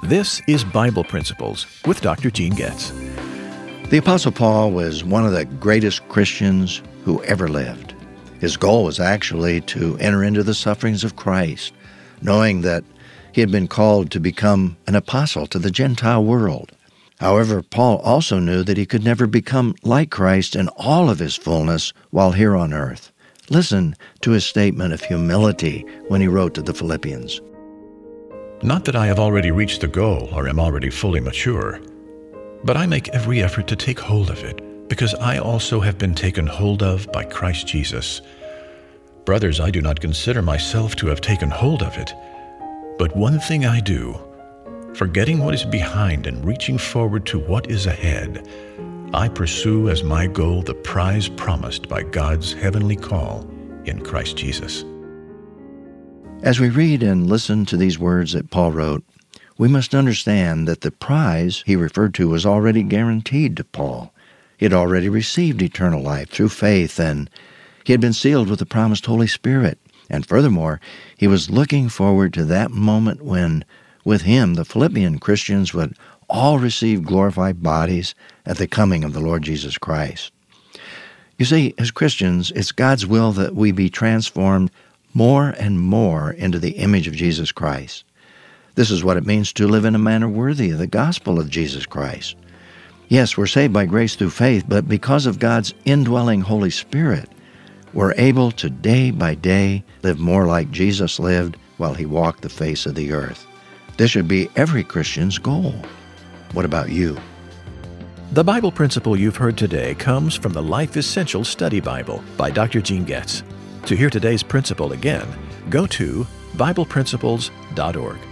This is Bible Principles with Dr. Gene Getz. The Apostle Paul was one of the greatest Christians who ever lived. His goal was actually to enter into the sufferings of Christ, knowing that he had been called to become an apostle to the Gentile world. However, Paul also knew that he could never become like Christ in all of his fullness while here on earth. Listen to his statement of humility when he wrote to the Philippians. Not that I have already reached the goal or am already fully mature, but I make every effort to take hold of it, because I also have been taken hold of by Christ Jesus. Brothers, I do not consider myself to have taken hold of it, but one thing I do, forgetting what is behind and reaching forward to what is ahead, I pursue as my goal the prize promised by God's heavenly call in Christ Jesus. As we read and listen to these words that Paul wrote, we must understand that the prize he referred to was already guaranteed to Paul. He had already received eternal life through faith, and he had been sealed with the promised Holy Spirit. And furthermore, he was looking forward to that moment when, with him, the Philippian Christians would all receive glorified bodies at the coming of the Lord Jesus Christ. You see, as Christians, it's God's will that we be transformed more and more into the image of Jesus Christ. This is what it means to live in a manner worthy of the gospel of Jesus Christ. Yes, we're saved by grace through faith, but because of God's indwelling Holy Spirit, we're able to day by day live more like Jesus lived while he walked the face of the earth. This should be every Christian's goal. What about you? The Bible principle you've heard today comes from the Life Essential Study Bible by Dr. Gene Getz. To hear today's principle again, go to BiblePrinciples.org.